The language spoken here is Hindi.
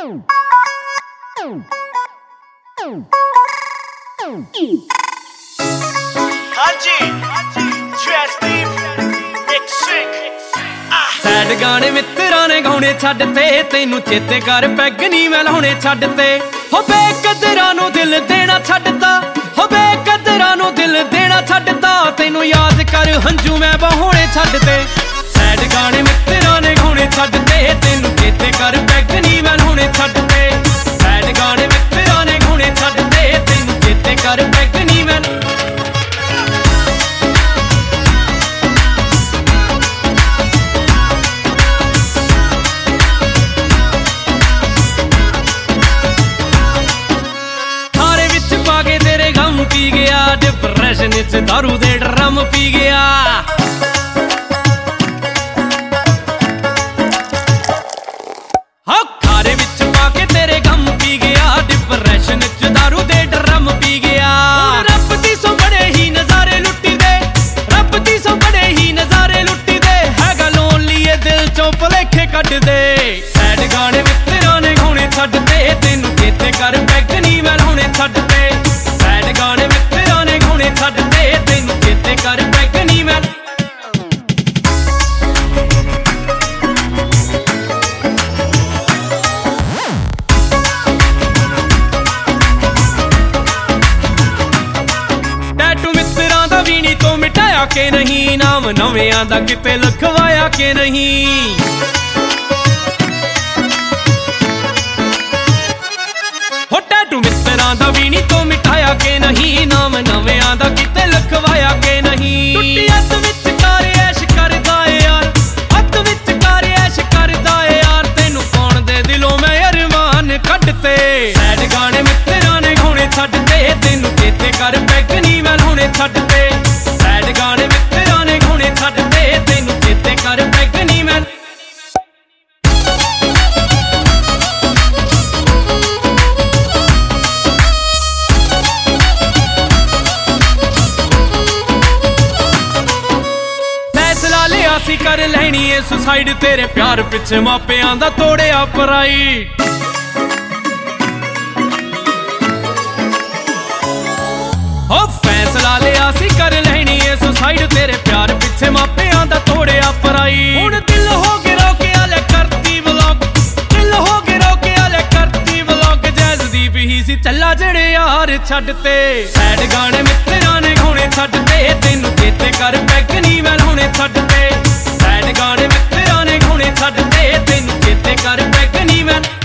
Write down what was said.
सैड गाने मित्रां ने गाउणे छड्डते, तैनू चेते कर पैग नी मैं लाउणे छड्डते। हो बेकदरां नू दिल देना छड्डता, हो बेकदरां नू दिल देना छड्डता, तैनू याद कर हंझू मैं बहाउने छड्डते। सैड गाने मित्रां ने गाउणे छड्डते, तैनू चेते कर पैग नी मैं लाउणे छड्डते। सैड गाने मित्रां ने गाउणे छड्डते, तैनू चेते कर पैग नी मैं पी गया, डिप्रेशन च दारू दे ड्रम पी गया। हाँ खारे विच पाके तेरे गम पी गया, डिप्रेशन च दारू दे ड्रम पी गया। रब दी सौ बड़े ही नजारे लुट्टी दे, रब दी सौ बड़े ही नजारे लुट्टी दे, हैगा लोनली दिल चों भुलेखे कट दे। सैड गाने मित्रां ने गाउणे छड्डते, तैनू चेते कर पैग नी मैं लाउणे छड्डते। सैड गाने मित्रां ने गाउणे छड्डते, तैनू चेते कर पैग नी मैं टैटू मित्रां दा वी नी तो मिटाया के नहीं, नाम नवेआं दा किते लिखवाया के नहीं। हो टैटू मित्रां दा वी नी तो मिटाया के नहीं, नाम नवेआं दा किते लिखवाया के नहीं। टुट्टी हत्थ विच कर ऐश करदा ए यार, हत्थ विच कर ऐश करदा ए यार, तैनू कौन दे दिलों मैं अरमान कड्डते। सैड गाने मित्रां ने गाउणे छड्डते, तैनू चेते कर पैग नी मैं लाउणे छड्डते। सैड गाने मित्रां ने गाउणे छड्डते, तैनू चेते कर पैग नी मैं सी कर लैनी है सुसाइड, तेरे प्यार पिछे मापियां दा तोड़िया प्राइड। हो फैसला लिया सी कर लैनी है सुसाइड, तेरे प्यार पिछे मापियां दा तोड़िया प्राइड। हुण दिल हो गिरो के आले करती व्लॉग, दिल हो गिरो के आले करती व्लॉग, जैज़दीप ही सी चला जेड़े यार छड्डते। सैड गाने मित्रां ने गाउणे छड्डते, तैनू चेते कर पैग नी मैं लाउणे छड्डते। सैड गाने मित्रां ने गाउणे छड्डते, तैनू चेते कर पैग नी मैं